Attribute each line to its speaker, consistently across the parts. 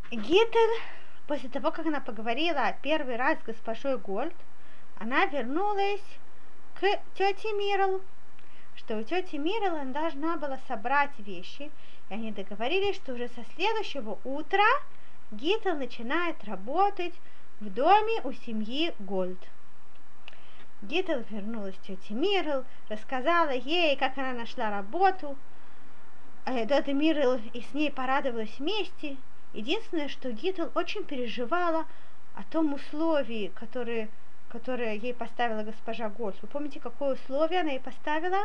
Speaker 1: Гитель, после того, как она поговорила первый раз с госпожой Гольд, она вернулась к тете Мирл, что у тети Мирл она должна была собрать вещи, и они договорились, что уже со следующего утра Гитель начинает работать в доме у семьи Гольд. Гитель вернулась к тете Мирл, рассказала ей, как она нашла работу. Тетя Мирл и с ней порадовалась вместе. Единственное, что Гитель очень переживала о том условии, которое ей поставила госпожа Гольд. Вы помните, какое условие она ей поставила?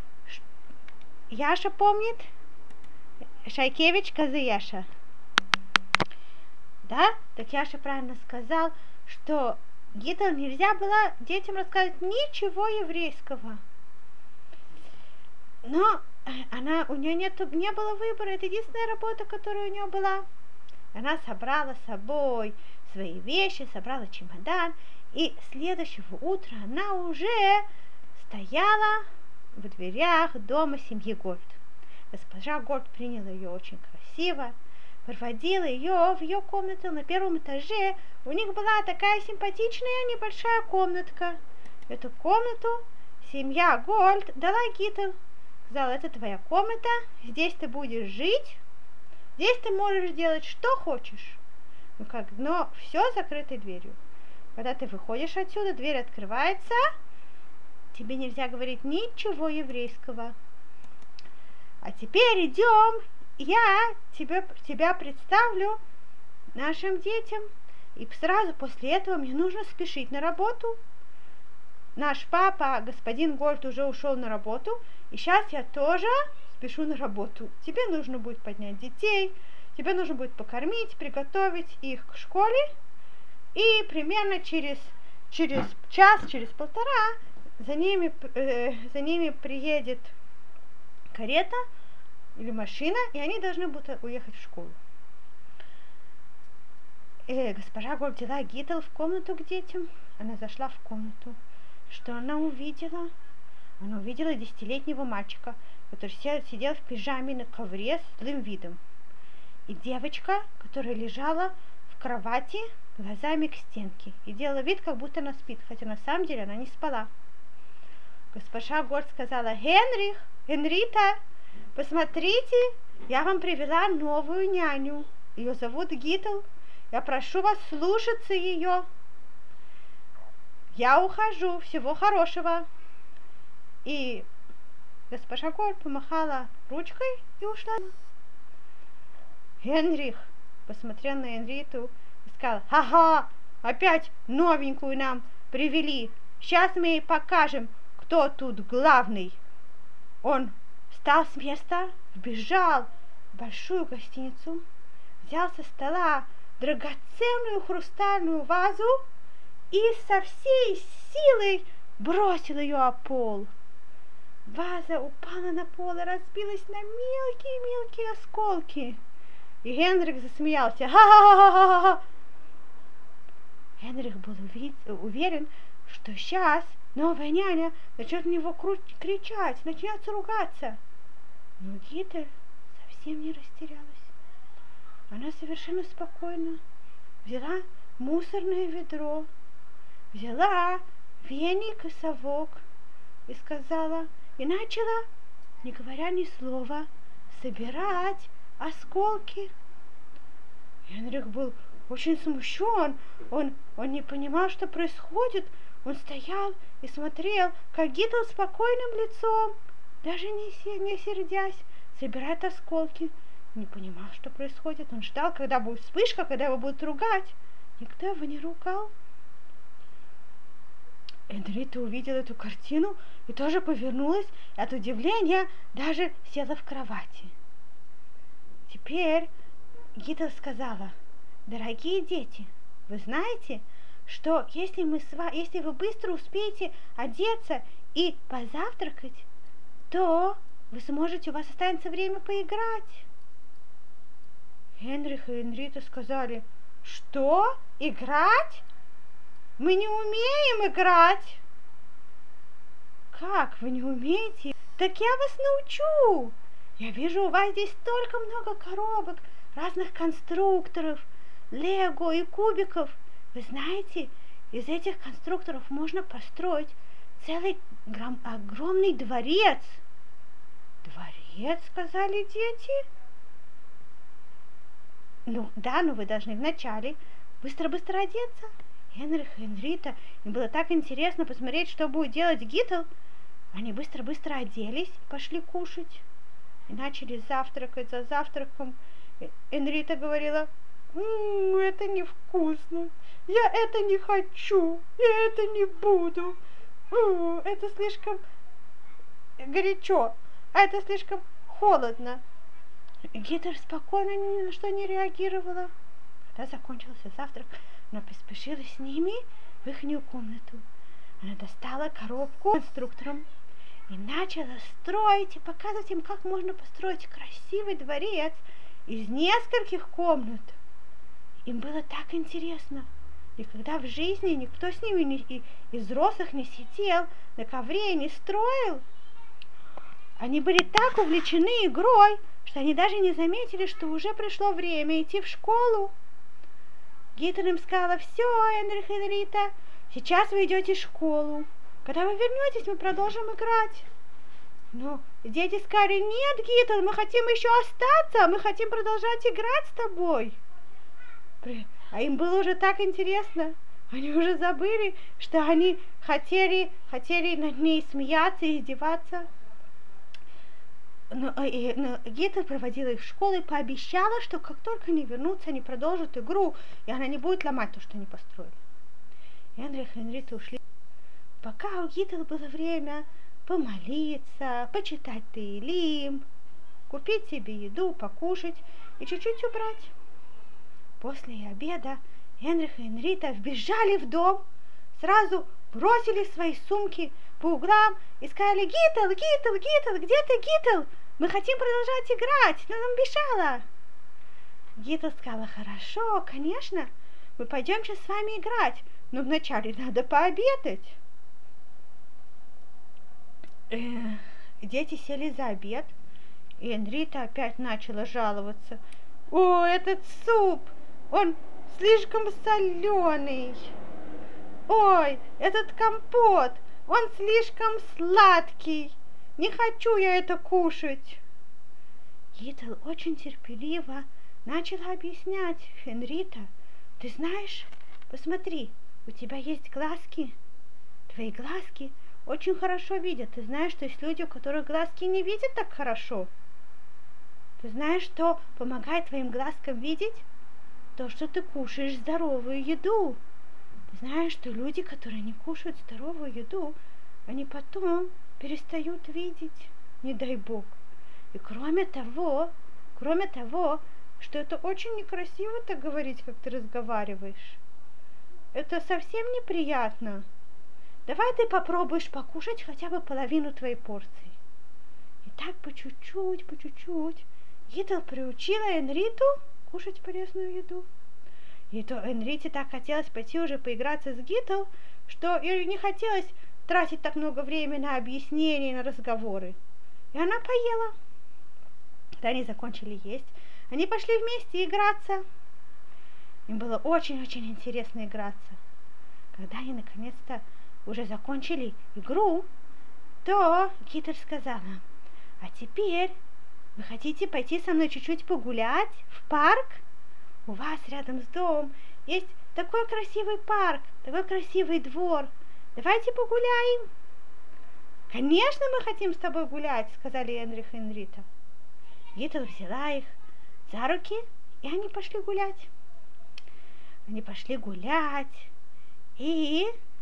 Speaker 1: Яша помнит? Шайкевич, козы Яша. Да? Так Яша правильно сказал, что Гитель нельзя было детям рассказывать ничего еврейского. Но у нее не было выбора, это единственная работа, которая у нее была. Она собрала с собой свои вещи, собрала чемодан, и следующего утра она уже стояла в дверях дома семьи Гольд. Госпожа Гольд приняла ее очень красиво, проводила ее в ее комнату на первом этаже. У них была такая симпатичная небольшая комнатка. Эту комнату семья Гольд дала Гитель. Сказала, это твоя комната, здесь ты будешь жить, здесь ты можешь делать, что хочешь. Но все закрытой дверью. Когда ты выходишь отсюда, дверь открывается, тебе нельзя говорить ничего еврейского. А теперь идем, я тебя представлю нашим детям. И сразу после этого мне нужно спешить на работу. Наш папа, господин Гольд, уже ушел на работу, и сейчас я тоже спешу на работу. Тебе нужно будет поднять детей, тебе нужно будет покормить, приготовить их к школе, и примерно через час, через полтора за ними приедет карета или машина, и они должны будут уехать в школу. Госпожа Гольд взяла Гитель в комнату к детям. Она зашла в комнату. Что она увидела? Она увидела 10-летнего мальчика, который сидел в пижаме на ковре с злым видом. И девочка, которая лежала в кровати глазами к стенке и делала вид, как будто она спит, хотя на самом деле она не спала. Госпожа Гольд сказала: Хенрита, посмотрите, я вам привела новую няню. Ее зовут Гитель. Я прошу вас слушаться ее. Я ухожу. Всего хорошего. И госпожа Гольд помахала ручкой и ушла. Генрих посмотрел на Хенриту и сказал: ха-ха, опять новенькую нам привели. Сейчас мы ей покажем, кто тут главный. Он встал с места, вбежал в большую гостиницу, взял со стола драгоценную хрустальную вазу и со всей силой бросил ее о пол. Ваза упала на пол и разбилась на мелкие-мелкие осколки. И Генрих засмеялся. Ха-ха-ха-ха-ха! Генрих был уверен, что сейчас новая няня начнет на него кричать, начнет ругаться. Но Гитель совсем не растерялась. Она совершенно спокойно взяла мусорное ведро, взяла веник и совок и сказала, и начала, не говоря ни слова, собирать осколки. Генрих был очень смущен, он не понимал, что происходит. Он стоял и смотрел, как Гитель спокойным лицом, даже не сердясь, собирает осколки. Не понимал, что происходит. Он ждал, когда будет вспышка, когда его будут ругать. Никто его не ругал. Хенрита увидела эту картину и тоже повернулась, и от удивления даже села в кровати. Теперь Гитель сказала: дорогие дети, вы знаете, что если вы быстро успеете одеться и позавтракать, то у вас останется время поиграть. Генрих и Хенрита сказали: что? Играть? Мы не умеем играть. Как вы не умеете? Так я вас научу. Я вижу, у вас здесь столько много коробок разных конструкторов, лего и кубиков. Вы знаете, из этих конструкторов можно построить целый огромный дворец. Дворец, сказали дети. Ну да, но вы должны вначале быстро-быстро одеться. Генрих и Энрита, им было так интересно посмотреть, что будет делать Гитл. Они быстро-быстро оделись, пошли кушать. И начали завтракать. За завтраком Энрита говорила: это невкусно, я это не хочу, я это не буду, это слишком горячо, а это слишком холодно. Гитл спокойно ни на что не реагировала. Когда закончился завтрак, она поспешила с ними в их комнату. Она достала коробку с конструктором и начала строить и показывать им, как можно построить красивый дворец из нескольких комнат. Им было так интересно. И когда в жизни никто с ними из взрослых не сидел, на ковре не строил, они были так увлечены игрой, что они даже не заметили, что уже пришло время идти в школу. Гитл им сказала: все, Генрих и Энрита, сейчас вы идете в школу. Когда вы вернетесь, мы продолжим играть. Но дети сказали: нет, Гитл, мы хотим еще остаться, мы хотим продолжать играть с тобой. А им было уже так интересно. Они уже забыли, что они хотели над ней смеяться и издеваться. Но Гитл проводила их в школу и пообещала, что как только они вернутся, они продолжат игру, и она не будет ломать то, что они построили. Генрих и Энрита ушли. Пока у Гитл было время помолиться, почитать Теилим, купить себе еду, покушать и чуть-чуть убрать. После обеда Генрих и Энрита вбежали в дом, сразу бросили свои сумки по углам и сказали: Гитл, Гитл, Гитл, где ты, Гитл? Мы хотим продолжать играть, но нам мешало. Гитл сказала: хорошо, конечно, мы пойдем сейчас с вами играть, но вначале надо пообедать. Дети сели за обед, и Энрита опять начала жаловаться: о, этот суп, он слишком соленый. Ой, этот компот, он слишком сладкий. Не хочу я это кушать. Гитл очень терпеливо начала объяснять: Энрита, ты знаешь, посмотри, у тебя есть глазки. Твои глазки очень хорошо видят. Ты знаешь, что есть люди, у которых глазки не видят так хорошо. Ты знаешь, что помогает твоим глазкам видеть? То, что ты кушаешь здоровую еду. Ты знаешь, что люди, которые не кушают здоровую еду, они потом перестают видеть, не дай бог. И кроме того, что это очень некрасиво так говорить, как ты разговариваешь. Это совсем неприятно. Давай ты попробуешь покушать хотя бы половину твоей порции. И так по чуть-чуть, Гитл приучила Энриту кушать полезную еду. И то Энрите так хотелось пойти уже поиграться с Гитл, что ей не хотелось тратить так много времени на объяснения и на разговоры. И она поела. Когда они закончили есть, они пошли вместе играться. Им было очень-очень интересно играться. Когда они наконец-то уже закончили игру, то Гитл сказала: а теперь вы хотите пойти со мной чуть-чуть погулять в парк? У вас рядом с домом есть такой красивый парк, такой красивый двор. Давайте погуляем. Конечно, мы хотим с тобой гулять, сказали Генрих и Энрита. Гитл взяла их за руки, и они пошли гулять. И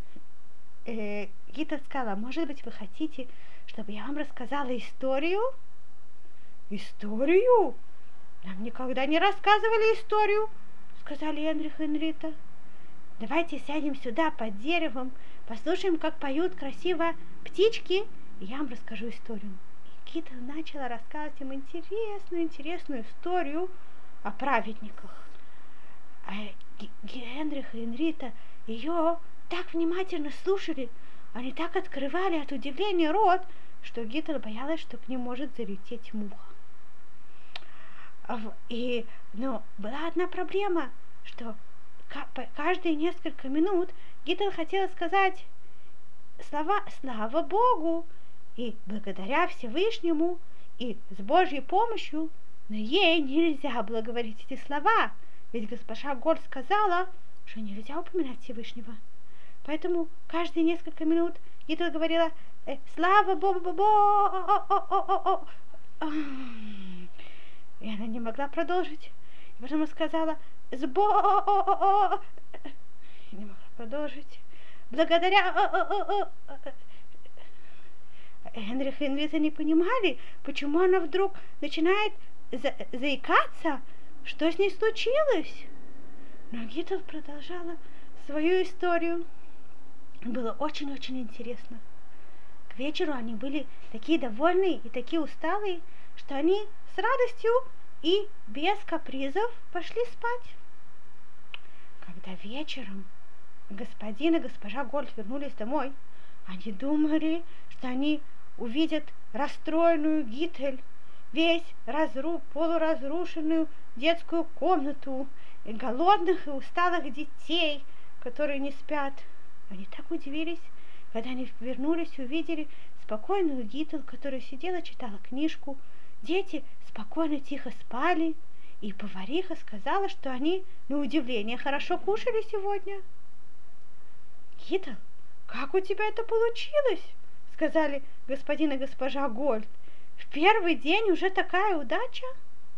Speaker 1: Гитл сказала: может быть, вы хотите, чтобы я вам рассказала историю? Историю? Нам никогда не рассказывали историю, сказали Генрих и Энрита. Давайте сядем сюда под деревом, послушаем, как поют красиво птички, и я вам расскажу историю. И Гитл начала рассказывать им интересную историю о праведниках. А Генрих и Энрита ее так внимательно слушали, они так открывали от удивления рот, что Гитл боялась, что к ним может залететь муха. Но была одна проблема, что каждые несколько минут Гитл хотела сказать слова «Слава Богу!» и «Благодаря Всевышнему!» и «С Божьей помощью!», но ей нельзя было говорить эти слова, ведь госпожа Гольд сказала, что нельзя упоминать Всевышнего. Поэтому каждые несколько минут Гитл говорила «Слава Богу!» И она не могла продолжить. И потом сказала «Не могла продолжить. Благодаря...» Генрих и Энрита не понимали, почему она вдруг начинает заикаться, что с ней случилось. Но Гитл продолжала свою историю. Было очень-очень интересно. К вечеру они были такие довольные и такие усталые, что они с радостью и без капризов пошли спать. Когда вечером господин и госпожа Гольд вернулись домой, они думали, что они увидят расстроенную Гитель, весь полуразрушенную детскую комнату и голодных и усталых детей, которые не спят. Они так удивились, когда они вернулись и увидели спокойную Гитл, которая сидела, читала книжку. Дети спокойно, тихо спали, и повариха сказала, что они, на удивление, хорошо кушали сегодня. «Гитл, как у тебя это получилось?» — сказали господин и госпожа Гольд. «В первый день уже такая удача?»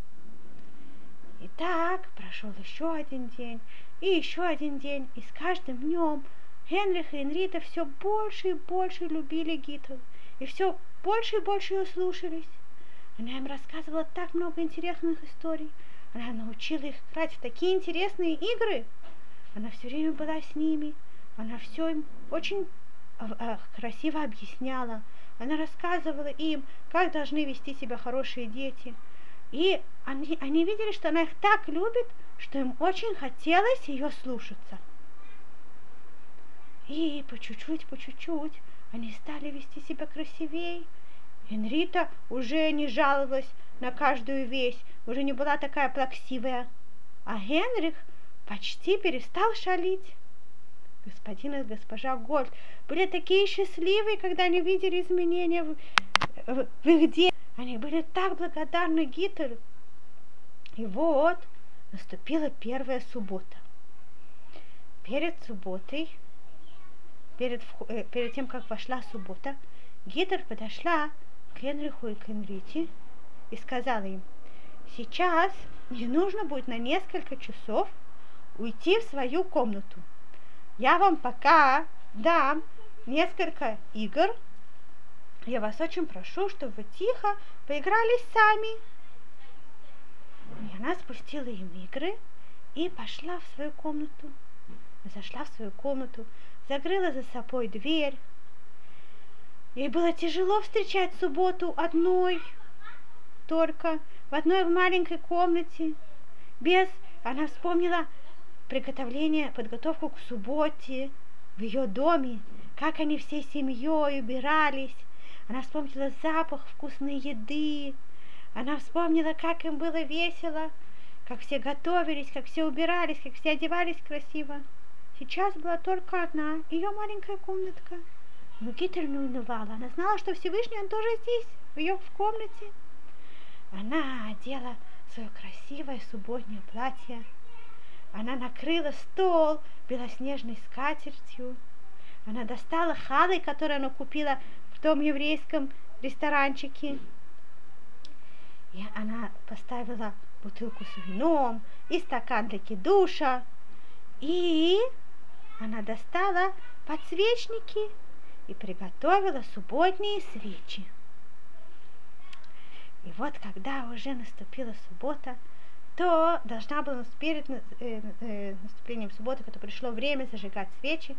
Speaker 1: И так прошел еще один день, и с каждым днем Генрих и Энрита все больше и больше любили Гитл, и все больше и больше ее слушались. Она им рассказывала так много интересных историй. Она научила их играть в такие интересные игры. Она все время была с ними. Она все им очень красиво объясняла. Она рассказывала им, как должны вести себя хорошие дети. И они видели, что она их так любит, что им очень хотелось ее слушаться. И по чуть-чуть они стали вести себя красивее. Энрита уже не жаловалась на каждую вещь, уже не была такая плаксивая. А Генрих почти перестал шалить. Господин и госпожа Гольд были такие счастливые, когда они видели изменения в их деле. Они были так благодарны Гитл. И вот наступила первая суббота. Перед тем, как вошла суббота, Гитл подошла к Генриху и к Энрите и сказала им: «Сейчас мне нужно будет на несколько часов уйти в свою комнату. Я вам пока дам несколько игр. Я вас очень прошу, чтобы вы тихо поиграли сами». И она спустила им игры и пошла в свою комнату. Зашла в свою комнату, закрыла за собой дверь. Ей было тяжело встречать субботу одной, только в одной маленькой комнате. Она вспомнила подготовку к субботе в ее доме, как они всей семьей убирались. Она вспомнила запах вкусной еды. Она вспомнила, как им было весело, как все готовились, как все убирались, как все одевались красиво. Сейчас была только одна, ее маленькая комнатка. Но Гитл не унывала. Она знала, что Всевышний, он тоже здесь, в комнате. Она одела свое красивое субботнее платье. Она накрыла стол белоснежной скатертью. Она достала халы, которые она купила в том еврейском ресторанчике. И она поставила бутылку с вином и стакан для кидуша. И она достала подсвечники и приготовила субботние свечи. И вот, когда уже наступила суббота, то должна была перед наступлением субботы, когда пришло время зажигать свечи,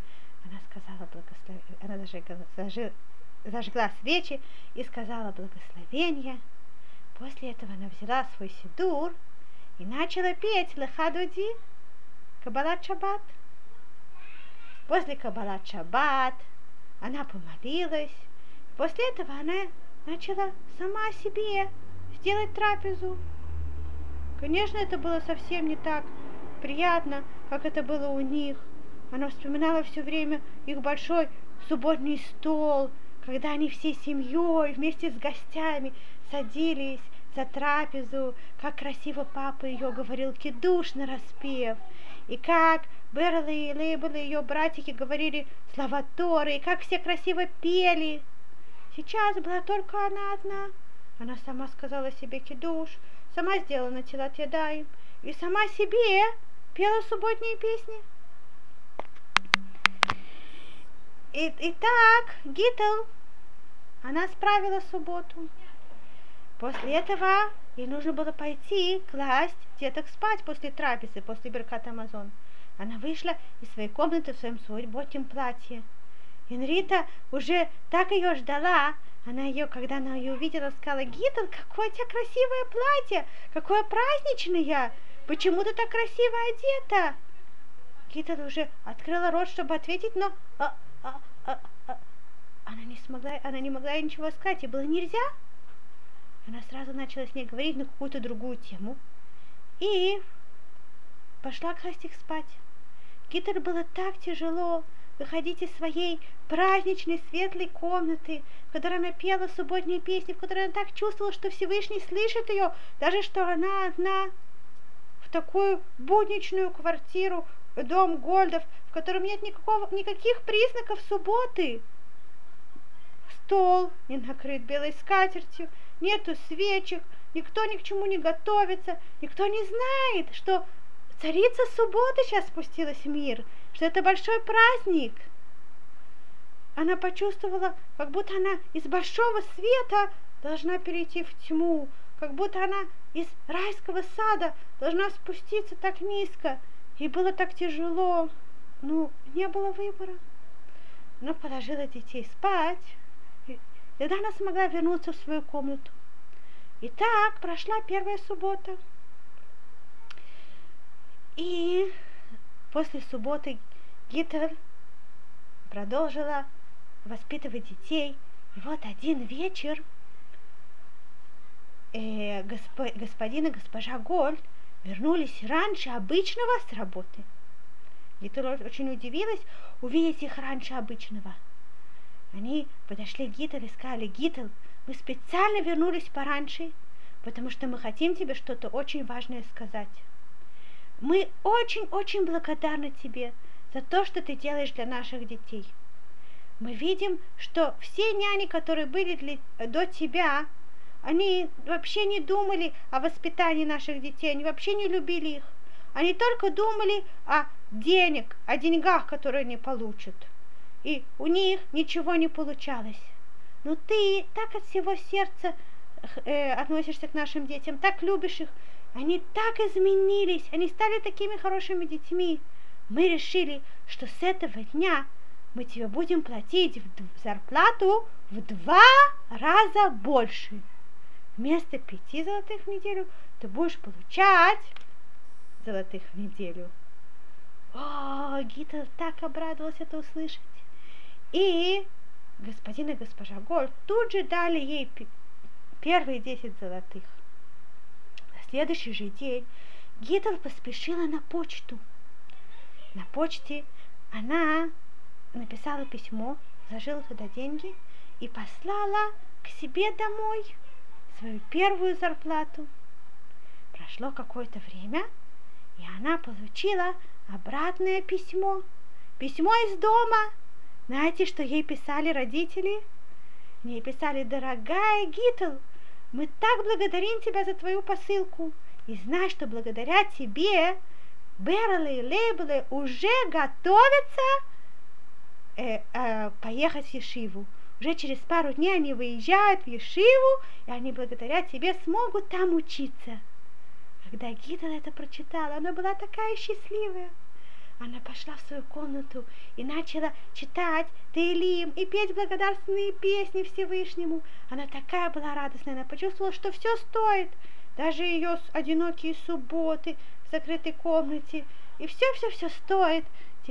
Speaker 1: она зажгла свечи и сказала благословение. После этого она взяла свой сидур и начала петь Леха Доди, Каббалат Шаббат. После Каббалат Шаббат она помолилась. После этого она начала сама себе сделать трапезу. Конечно, это было совсем не так приятно, как это было у них. Она вспоминала все время их большой субботний стол, когда они всей семьей вместе с гостями садились за трапезу, как красиво папа ее говорил кидуш нараспев, и как Берл и Лейбл и ее братики говорили слова Торы, и как все красиво пели. Сейчас была только она одна. Она сама сказала себе кидуш, сама сделала натилат ядаим и сама себе пела субботние песни. Итак, Гитл, она справила субботу. После этого ей нужно было пойти класть деток спать после трапезы, после Беркат Амазон. Она вышла из своей комнаты в своем субботнем платье. Энрита уже так ее ждала. Когда она ее увидела, сказала: Гитл, какое у тебя красивое платье, какое праздничное, почему ты так красиво одета? Гитл уже открыла рот, чтобы ответить, но она не могла ничего сказать, и было нельзя. Она сразу начала с ней говорить на какую-то другую тему и пошла класть их спать. Гитл было так тяжело выходить из своей праздничной светлой комнаты, в которой она пела субботние песни, в которой она так чувствовала, что Всевышний слышит ее, даже что она одна, в такую будничную квартиру, дом Гольдов, в котором нет никаких признаков субботы. Стол не накрыт белой скатертью, нету свечек, никто ни к чему не готовится, никто не знает, что царица субботы сейчас спустилась в мир, что это большой праздник. Она почувствовала, как будто она из большого света должна перейти в тьму, как будто она из райского сада должна спуститься так низко. Ей было так тяжело, не было выбора. Она положила детей спать, и тогда она смогла вернуться в свою комнату. И так прошла первая суббота. И после субботы Гитл продолжила воспитывать детей. И вот один вечер господин и госпожа Гольд вернулись раньше обычного с работы. Гитл очень удивилась увидеть их раньше обычного. Они подошли к Гитл и сказали: Гитл, мы специально вернулись пораньше, потому что мы хотим тебе что-то очень важное сказать. Мы очень-очень благодарны тебе за то, что ты делаешь для наших детей. Мы видим, что все няни, которые были до тебя, они вообще не думали о воспитании наших детей, они вообще не любили их. Они только думали о деньгах, которые они получат. И у них ничего не получалось. Но ты так от всего сердца относишься к нашим детям, так любишь их. Они так изменились, они стали такими хорошими детьми. Мы решили, что с этого дня мы тебе будем платить зарплату в 2 раза больше. Вместо 5 золотых в неделю ты будешь получать золотых в неделю. О, Гитл так обрадовалась это услышать. И господин и госпожа Гольд тут же дали ей первые 10 золотых. На следующий же день Гитл поспешила на почту. На почте она написала письмо, заложила туда деньги и послала к себе домой свою первую зарплату. Прошло какое-то время, и она получила обратное письмо. Письмо из дома. Знаете, что ей писали родители? Ей писали: дорогая Гитл, мы так благодарим тебя за твою посылку. И знай, что благодаря тебе Берлы и Лейблы уже готовятся поехать в Ешиву. Уже через пару дней они выезжают в Ешиву, и они благодаря тебе смогут там учиться. Когда Гитл это прочитала, она была такая счастливая. Она пошла в свою комнату и начала читать Теилим и петь благодарственные песни Всевышнему. Она такая была радостная, она почувствовала, что все стоит, даже ее одинокие субботы в закрытой комнате. И все стоит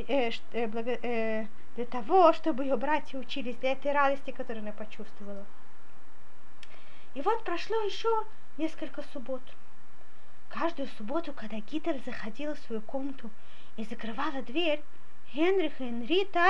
Speaker 1: для того, чтобы ее братья учились, для этой радости, которую она почувствовала. И вот прошло еще несколько суббот. каждую субботу, когда Гитель заходила в свою комнату и закрывала дверь, Генрих и Энрита,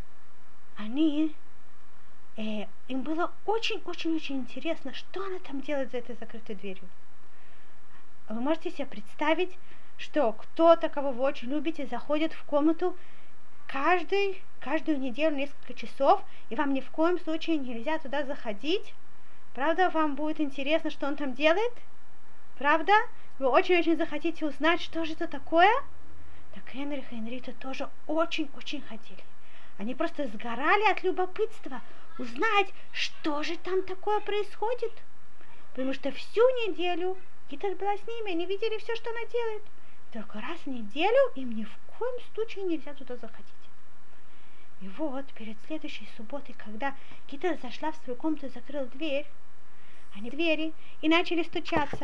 Speaker 1: им было очень-очень-очень интересно, что она там делает за этой закрытой дверью. Вы можете себе представить, что кто-то, кого вы очень любите, заходит в комнату каждую неделю несколько часов, и вам ни в коем случае нельзя туда заходить? Правда, вам будет интересно, что он там делает? Правда? Вы очень-очень захотите узнать, что же это такое? Так Генрих и Энрита тоже очень-очень хотели. Они просто сгорали от любопытства узнать, что же там такое происходит. Потому что всю неделю Гитель была с ними, они видели все, что она делает. Только раз в неделю им ни в коем случае нельзя туда заходить. И вот перед следующей субботой, когда Гитель зашла в свою комнату и закрыла дверь, они двери и начали стучаться.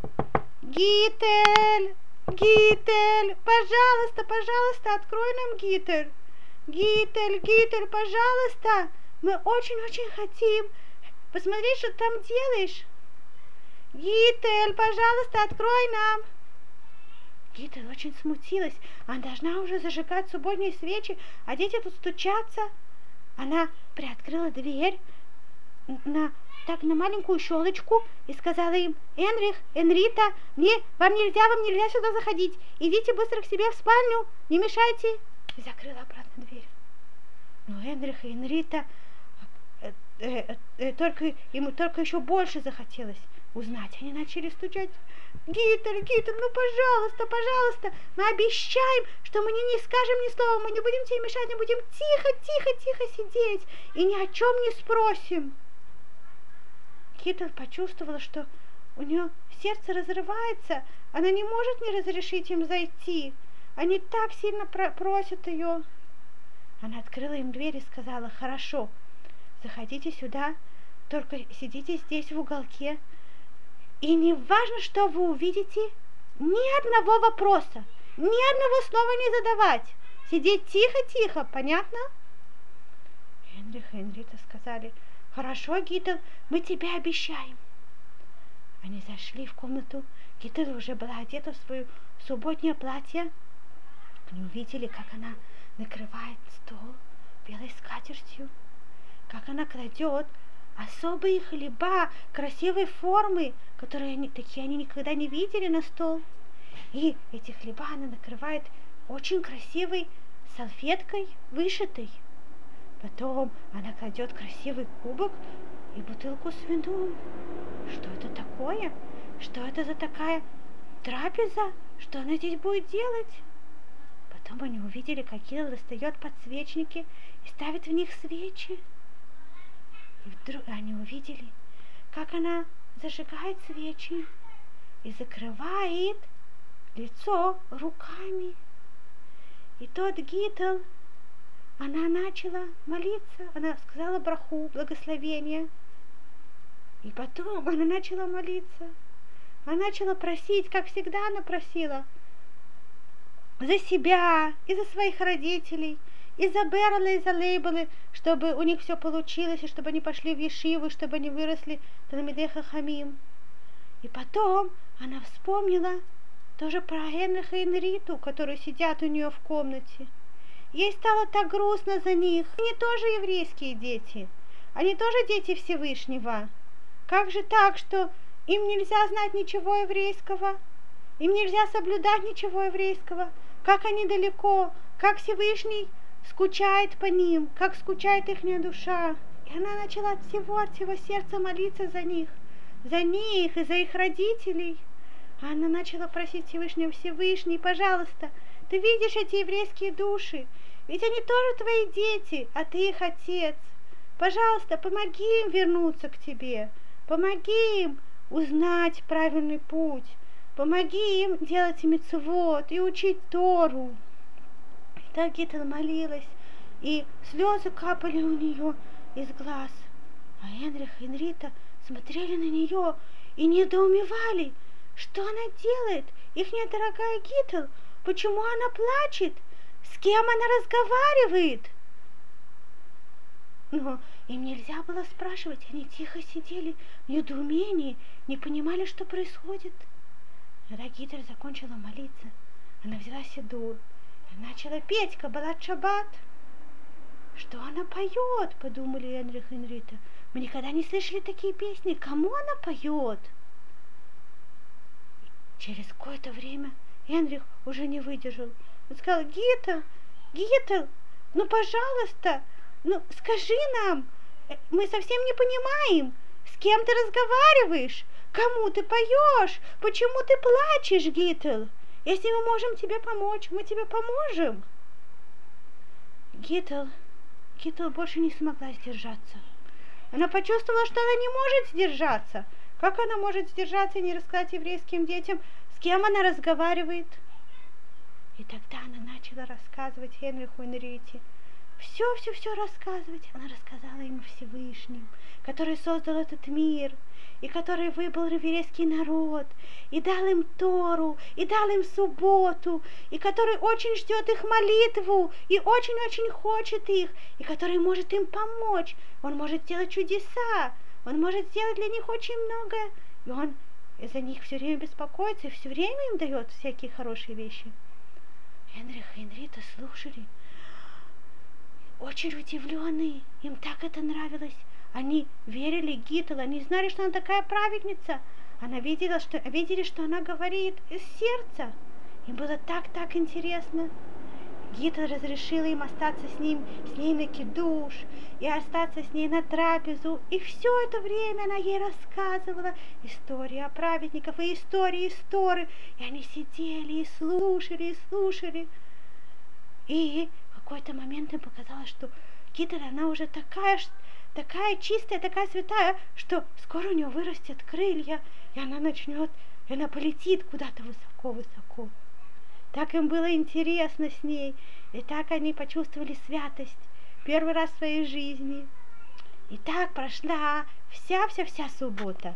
Speaker 1: Гитель! Гитель! Пожалуйста, пожалуйста, открой нам, Гитель! Гитель, Гитель, пожалуйста! Мы очень-очень хотим. Посмотри, что ты там делаешь. Гитель, пожалуйста, открой нам. Гитель очень смутилась. Она должна уже зажигать субботние свечи, а дети тут стучатся. Она приоткрыла дверь на маленькую щелочку и сказала им: Энрих, Энрита, вам нельзя сюда заходить. Идите быстро к себе в спальню, не мешайте. И закрыла обратно дверь. Но Энрих и Энрита ему только еще больше захотелось узнать. Они начали стучать. Гитель, ну пожалуйста, пожалуйста, мы обещаем, что мы не скажем ни слова, мы не будем тебе мешать, мы будем тихо сидеть и ни о чем не спросим. Гитель почувствовала, что у нее сердце разрывается, она не может не разрешить им зайти. Они так сильно просят ее. Она открыла им дверь и сказала: хорошо, заходите сюда, только сидите здесь в уголке. И не важно, что вы увидите, ни одного вопроса, ни одного слова не задавать. Сидеть тихо-тихо, понятно? Генрих и Энрита сказали: хорошо, Гитель, мы тебе обещаем. Они зашли в комнату. Гитель уже была одета в свое субботнее платье. Они увидели, как она накрывает стол белой скатертью, как она кладет особые хлеба красивой формы, которые они никогда не видели, на стол. И эти хлеба она накрывает очень красивой салфеткой, вышитой. Потом она кладет красивый кубок и бутылку с вином. Что это такое? Что это за такая трапеза? Что она здесь будет делать? Потом они увидели, как Гитель достает подсвечники и ставит в них свечи. И вдруг они увидели, как она зажигает свечи и закрывает лицо руками. И тот Гитель, она начала молиться, она сказала браху, благословение. И потом она начала молиться. Она начала просить, как всегда она просила, за себя и за своих родителей, и за Берла, и за Лейбелы, чтобы у них все получилось, и чтобы они пошли в ешиву, чтобы они выросли талмидей хахамим. И потом она вспомнила тоже про Генриха и Энриту, которые сидят у нее в комнате. Ей стало так грустно за них. Они тоже еврейские дети. Они тоже дети Всевышнего. Как же так, что им нельзя знать ничего еврейского? Им нельзя соблюдать ничего еврейского? Как они далеко? Как Всевышний скучает по ним? Как скучает их душа? И она начала от всего сердца молиться за них и за их родителей. А она начала просить Всевышнего: Всевышний, пожалуйста, ты видишь эти еврейские души, ведь они тоже твои дети, а ты их отец. Пожалуйста, помоги им вернуться к тебе, помоги им узнать правильный путь, помоги им делать мицвот и учить Тору. И так Гитель молилась, и слезы капали у нее из глаз. А Генрих и Энрита смотрели на нее и недоумевали, что она делает, ихняя дорогая Гитель, почему она плачет, с кем она разговаривает. Но им нельзя было спрашивать, они тихо сидели в недоумении, не понимали, что происходит. Когда Гитлер закончила молиться, она взяла сидур и начала петь Каббалат Шаббат. Что она поет, подумали Генрих и Генрита. Мы никогда не слышали такие песни. Кому она поет? Через какое-то время Генрих уже не выдержал. Он сказал: Гитл, ну пожалуйста, ну скажи нам, мы совсем не понимаем, с кем ты разговариваешь, кому ты поешь, почему ты плачешь, Гитл? Если мы можем тебе помочь, мы тебе поможем. Гитл больше не смогла сдержаться. Она почувствовала, что она не может сдержаться. Как она может сдержаться и не рассказать еврейским детям, с кем она разговаривает? И тогда она начала рассказывать Генриху и Генрите. Все рассказывать. Она рассказала им о Всевышнем, который создал этот мир, и который выбрал еврейский народ, и дал им Тору, и дал им субботу, и который очень ждет их молитву, и очень-очень хочет их, и который может им помочь. Он может сделать чудеса, он может сделать для них очень многое, и он за них все время беспокоится, и все время им дает всякие хорошие вещи. Генрих и Генрита слушали, очень удивленные, им так это нравилось. Они верили Гитл, они знали, что она такая праведница. Видели, что она говорит из сердца. Им было так интересно. Гитл разрешила им остаться с ней на кидуш, и остаться с ней на трапезу. И все это время она ей рассказывала истории о праведниках и истории Торы. И они сидели и слушали. И в какой-то момент им показалось, что Гитл, она уже такая чистая, такая святая, что скоро у нее вырастет крылья, и она полетит куда-то высоко. Так им было интересно с ней, и так они почувствовали святость первый раз в своей жизни. И так прошла вся суббота.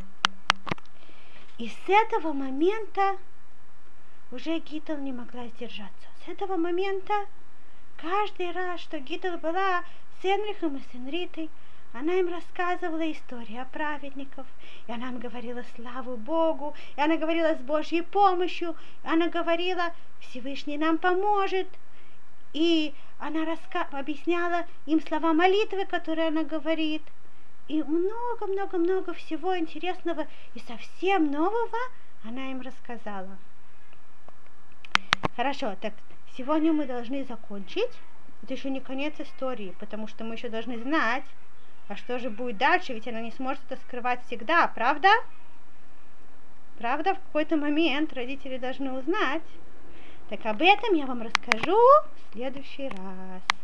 Speaker 1: И с этого момента уже Гитл не могла сдержаться. С этого момента каждый раз, что Гитл была с Генрихом и с Генритой, она им рассказывала истории о праведников, и она им говорила славу Богу, и она говорила с Божьей помощью, и она говорила, Всевышний нам поможет, и она объясняла им слова молитвы, которые она говорит, и много всего интересного и совсем нового она им рассказала. Хорошо, так сегодня мы должны закончить. Это еще не конец истории, потому что мы еще должны знать, а что же будет дальше, ведь она не сможет это скрывать всегда, правда? Правда, в какой-то момент родители должны узнать. Так об этом я вам расскажу в следующий раз.